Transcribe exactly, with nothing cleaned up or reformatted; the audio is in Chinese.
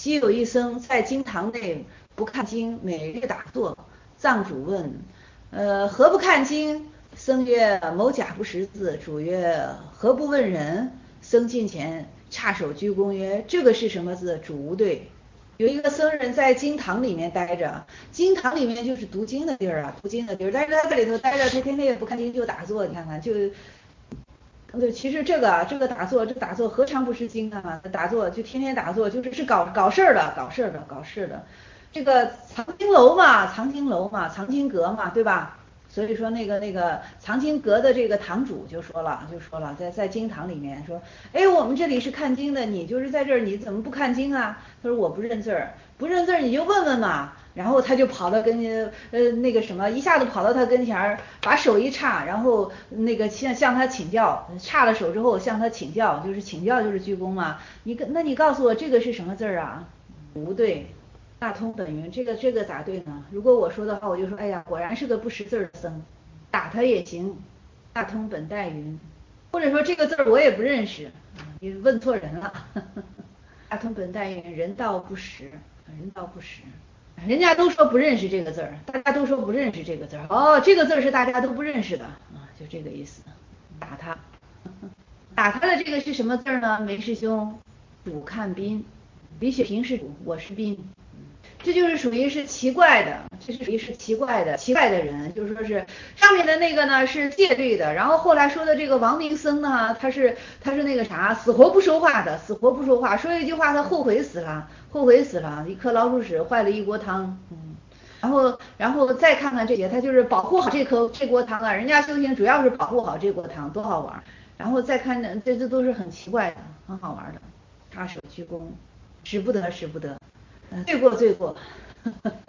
昔有一僧在经堂内不看经，每日打坐。藏主问：呃，何不看经？僧曰：某甲不识字。主曰：何不问人？僧近前，叉手鞠躬曰：这个是什么字？主无对。有一个僧人在经堂里面待着，经堂里面就是读经的地儿啊，读经的地儿，但是他在里头待着，他天天也不看经就打坐，你看看就。对，其实这个这个打坐，这打坐何尝不是经啊？打坐就天天打坐，就是是搞搞事儿的，搞事儿的，搞事的。这个藏经楼嘛，藏经楼嘛，藏经阁嘛，对吧？所以说那个那个藏经阁的这个堂主就说了，就说了，在在经堂里面说，哎，我们这里是看经的，你就是在这儿，你怎么不看经啊？他说我不认字儿，不认字儿你就问问嘛。然后他就跑到跟呃那个什么，一下子跑到他跟前儿，把手一叉，然后那个向向他请教，叉了手之后向他请教，就是请教就是鞠躬嘛。你那你告诉我这个是什么字儿啊？不对。大通本云，这个这个咋对呢？如果我说的话，我就说，哎呀，果然是个不识字的僧，打他也行。大通本代云，或者说这个字儿我也不认识，你问错人了。大通本代云，人道不识，人道不识。人家都说不认识这个字儿，大家都说不认识这个字儿。哦，这个字儿是大家都不认识的啊，就这个意思。打他，打他的这个是什么字儿呢？梅师兄，主看宾，李雪萍是主，我是宾。这就是属于是奇怪的，这是属于是奇怪的奇怪的人，就是说是上面的那个呢是戒律的，然后后来说的这个王明僧呢，他是他是那个啥，死活不说话的，死活不说话，说一句话他后悔死了，后悔死了，一颗老鼠屎坏了一锅汤，嗯，然后然后再看看这些，他就是保护好这颗这锅汤啊，人家修行主要是保护好这锅汤，多好玩，然后再看这这都是很奇怪的，很好玩的，插手鞠躬，使不得使不得。罪过罪过，